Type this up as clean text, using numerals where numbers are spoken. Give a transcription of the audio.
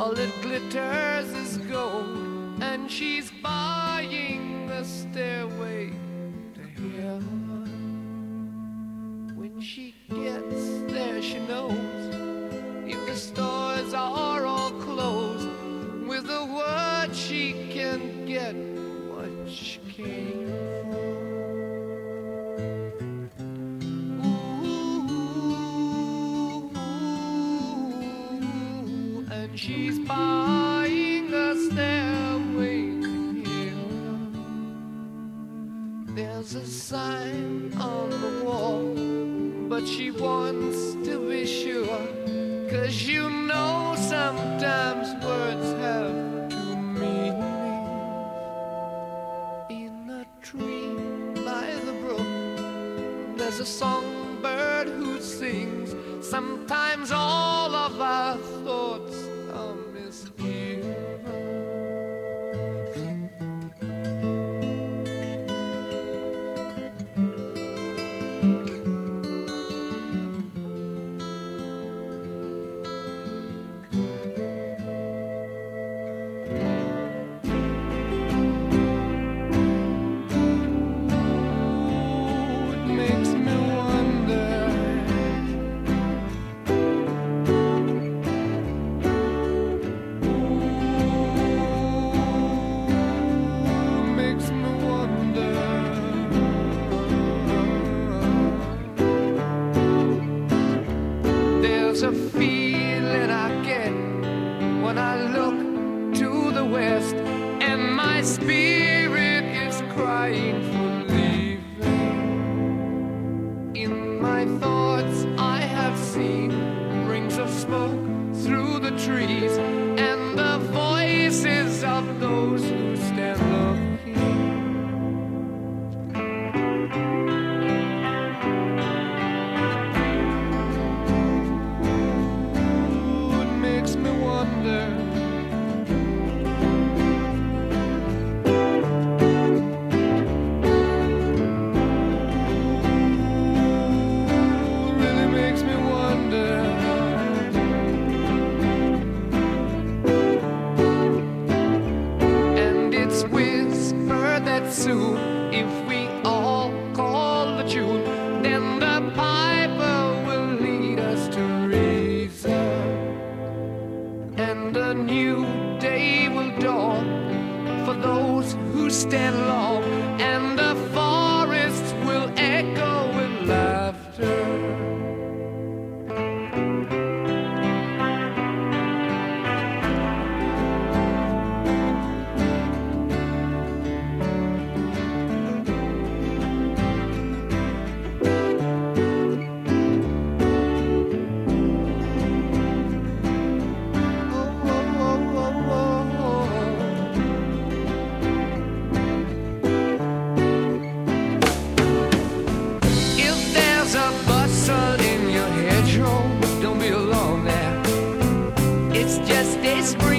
All that glitters is gold, and she's buying the stairway to heaven. When she gets there, she knows if the stores are all closed, with a word she can get what she came for. Ooh, and she's buying a stairway to heaven. There's a sign on the wall, but she wants to be sure, 'cause you know sometimes words have two meanings. In a tree by the brook, there's a songbird who sings. Sometimes all of our thoughts are misgiven. There's a feeling I get when I look to the west, and my spirit is crying for leaving. In my thoughts I have seen rings of smoke through the trees, and the voices of those who stand looking. Soon, if we all call the tune, then the piper will lead us to reason, and a new day will dawn for those who stand long, and the forests will echo with laughter. Don't be alone there. It's just a spring.